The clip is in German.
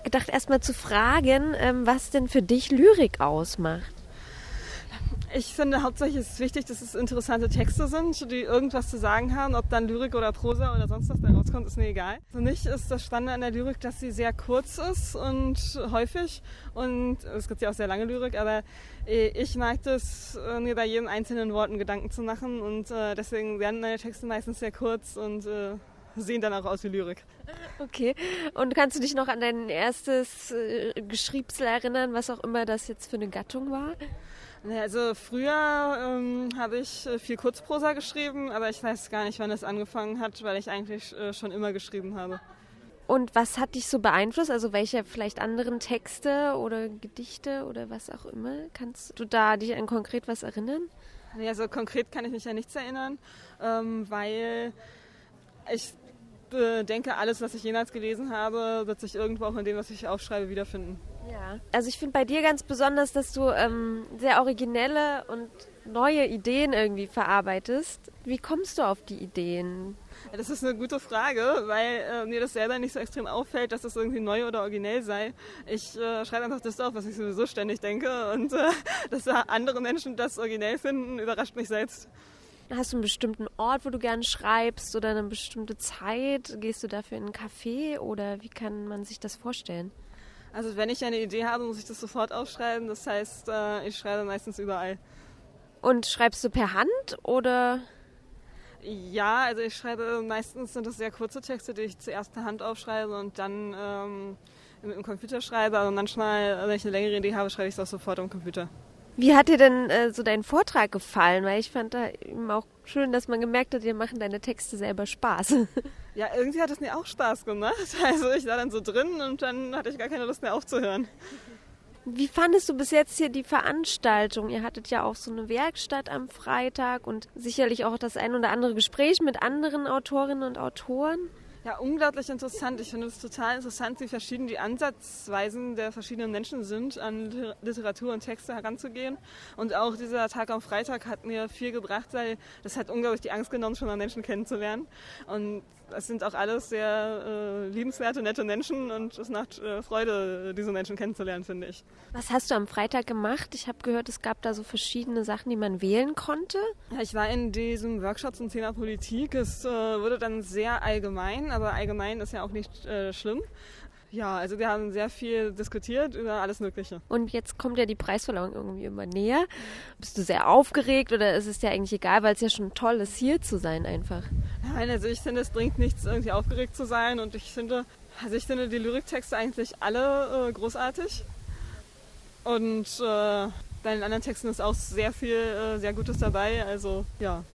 gedacht, erstmal zu fragen, was denn für dich Lyrik ausmacht. Ich finde, hauptsächlich ist es wichtig, dass es interessante Texte sind, die irgendwas zu sagen haben. Ob dann Lyrik oder Prosa oder sonst was da rauskommt, ist mir egal. Für mich ist das Spannende an der Lyrik, dass sie sehr kurz ist und häufig. Und es gibt ja auch sehr lange Lyrik, aber ich mag das, mir bei jedem einzelnen Worten Gedanken zu machen. Und deswegen werden meine Texte meistens sehr kurz und sehen dann auch aus wie Lyrik. Okay. Und kannst du dich noch an dein erstes Geschriebsel erinnern, was auch immer das jetzt für eine Gattung war? Also früher habe ich viel Kurzprosa geschrieben, aber ich weiß gar nicht, wann es angefangen hat, weil ich eigentlich schon immer geschrieben habe. Und was hat dich so beeinflusst? Also welche vielleicht anderen Texte oder Gedichte oder was auch immer? Kannst du da dich an konkret was erinnern? Also konkret kann ich mich an nichts erinnern, weil ich denke, alles, was ich jemals gelesen habe, wird sich irgendwo auch in dem, was ich aufschreibe, wiederfinden. Ja, also ich finde bei dir ganz besonders, dass du sehr originelle und neue Ideen irgendwie verarbeitest. Wie kommst du auf die Ideen? Ja, das ist eine gute Frage, weil mir das selber nicht so extrem auffällt, dass das irgendwie neu oder originell sei. Ich schreibe einfach das auf, was ich sowieso ständig denke, und dass andere Menschen das originell finden, überrascht mich selbst. Hast du einen bestimmten Ort, wo du gerne schreibst oder eine bestimmte Zeit? Gehst du dafür in einen Café oder wie kann man sich das vorstellen? Also wenn ich eine Idee habe, muss ich das sofort aufschreiben. Das heißt, ich schreibe meistens überall. Und schreibst du per Hand oder? Ja, also ich schreibe, meistens sind das sehr kurze Texte, die ich zuerst per Hand aufschreibe und dann mit dem Computer schreibe. Aber manchmal, wenn ich eine längere Idee habe, schreibe ich es auch sofort am Computer. Wie hat dir denn so dein Vortrag gefallen? Weil ich fand da eben auch schön, dass man gemerkt hat, dir machen deine Texte selber Spaß. Ja, irgendwie hat es mir auch Spaß gemacht. Also ich war dann so drin und dann hatte ich gar keine Lust mehr aufzuhören. Wie fandest du bis jetzt hier die Veranstaltung? Ihr hattet ja auch so eine Werkstatt am Freitag und sicherlich auch das ein oder andere Gespräch mit anderen Autorinnen und Autoren. Ja, unglaublich interessant. Ich finde es total interessant, wie verschieden die Ansatzweisen der verschiedenen Menschen sind, an Literatur und Texte heranzugehen. Und auch dieser Tag am Freitag hat mir viel gebracht, weil das hat unglaublich die Angst genommen, schon mal Menschen kennenzulernen. Und es sind auch alles sehr liebenswerte, nette Menschen und es macht Freude, diese Menschen kennenzulernen, finde ich. Was hast du am Freitag gemacht? Ich habe gehört, es gab da so verschiedene Sachen, die man wählen konnte. Ja, ich war in diesem Workshop zum Thema Politik. Es wurde dann sehr allgemein, aber allgemein ist ja auch nicht schlimm. Ja, also wir haben sehr viel diskutiert über alles Mögliche. Und jetzt kommt ja die Preisverleihung irgendwie immer näher. Bist du sehr aufgeregt oder ist es dir eigentlich egal, weil es ja schon toll ist, hier zu sein einfach? Nein, also ich finde, es bringt nichts, irgendwie aufgeregt zu sein. Und ich finde die Lyriktexte eigentlich alle großartig. Und bei den anderen Texten ist auch sehr viel sehr Gutes dabei. Also ja.